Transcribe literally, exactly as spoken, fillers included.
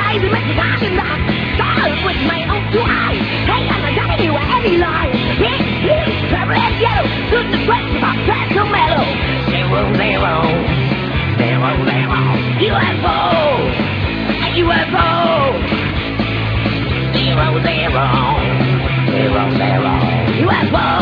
crazy, Mister Talking Doc. Stars with my own two eyes. Hey, I'm telling you every lie. Pink, blue, purple, and yellow. Good the question about Pascal Mellow. Zero, zero, zero, zero. U F O, U F O. Zero, zero, zero, zero. U F O.